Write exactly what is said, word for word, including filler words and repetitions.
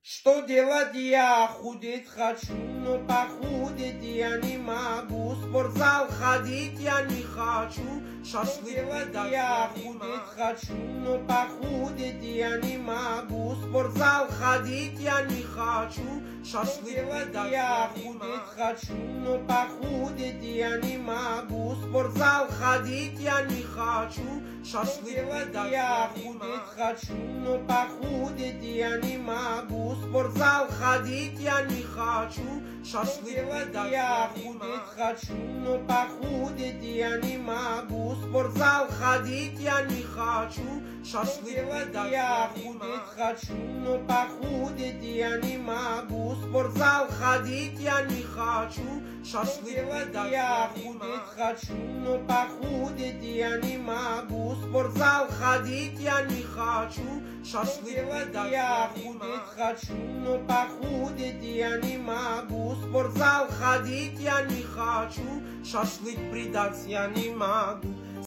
Что делать я? Худеть хочу, но похудеть я не могу. В спортзал ходить я не хочу. Шашлык делать я? Худеть хочу, но похудеть я не могу. В спортзал ходить я не хочу. Шашлык делать я? Худеть хочу, но похудеть я не могу. В спортзал ходить я не хочу. Шашлык делать я? Худеть хочу, но похудеть я не могу. В спортзал ходить я не хочу. Шашлык делать я? Худеть хочу, но похудеть я не могу. В спортзал ходить я не хочу. Шашлык делать я? Худеть хочу, но похудеть я не могу. В спортзал ходить я не хочу. Шашлык делать я? Худеть хочу, но похудеть я не могу. В спортзал ходить я не хочу. Шашлык делать я? Худеть хочу, но похудеть я не могу. В спортзал ходить я не хочу. Шашлык придать я не могу.